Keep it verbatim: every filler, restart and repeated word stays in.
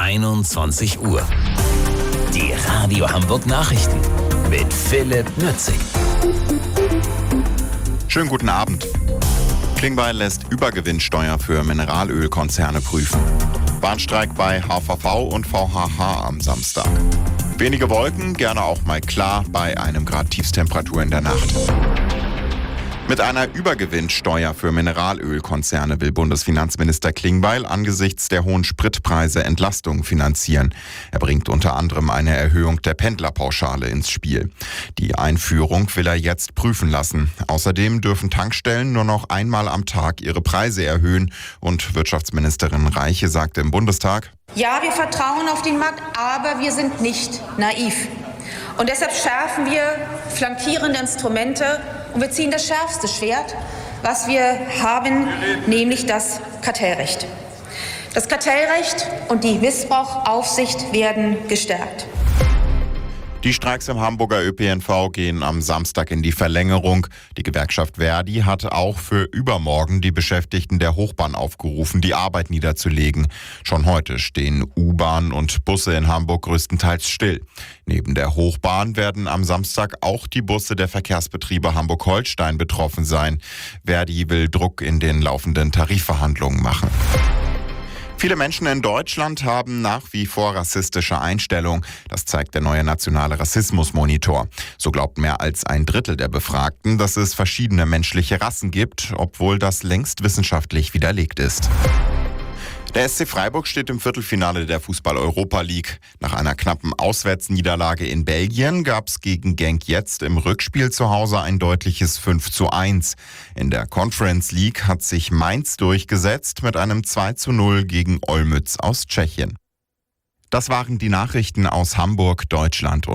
einundzwanzig Uhr. Die Radio Hamburg Nachrichten mit Philipp Nützig. Schönen guten Abend. Klingbeil lässt Übergewinnsteuer für Mineralölkonzerne prüfen. Bahnstreik bei H V V und V H H am Samstag. Wenige Wolken, gerne auch mal klar bei einem Grad Tiefstemperatur in der Nacht. Mit einer Übergewinnsteuer für Mineralölkonzerne will Bundesfinanzminister Klingbeil angesichts der hohen Spritpreise Entlastungen finanzieren. Er bringt unter anderem eine Erhöhung der Pendlerpauschale ins Spiel. Die Einführung will er jetzt prüfen lassen. Außerdem dürfen Tankstellen nur noch einmal am Tag ihre Preise erhöhen. Und Wirtschaftsministerin Reiche sagte im Bundestag: Ja, wir vertrauen auf den Markt, aber wir sind nicht naiv. Und deshalb schärfen wir flankierende Instrumente und wir ziehen das schärfste Schwert, was wir haben, nämlich das Kartellrecht. Das Kartellrecht und die Missbrauchaufsicht werden gestärkt. Die Streiks im Hamburger Ö P N V gehen am Samstag in die Verlängerung. Die Gewerkschaft Verdi hat auch für übermorgen die Beschäftigten der Hochbahn aufgerufen, die Arbeit niederzulegen. Schon heute stehen U-Bahn und Busse in Hamburg größtenteils still. Neben der Hochbahn werden am Samstag auch die Busse der Verkehrsbetriebe Hamburg-Holstein betroffen sein. Verdi will Druck in den laufenden Tarifverhandlungen machen. Viele Menschen in Deutschland haben nach wie vor rassistische Einstellungen. Das zeigt der neue nationale Rassismusmonitor. So glaubt mehr als ein Drittel der Befragten, dass es verschiedene menschliche Rassen gibt, obwohl das längst wissenschaftlich widerlegt ist. Der S C Freiburg steht im Viertelfinale der Fußball-Europa League. Nach einer knappen Auswärtsniederlage in Belgien gab es gegen Genk jetzt im Rückspiel zu Hause ein deutliches fünf zu eins. In der Conference League hat sich Mainz durchgesetzt mit einem zwei zu null gegen Olmütz aus Tschechien. Das waren die Nachrichten aus Hamburg, Deutschland und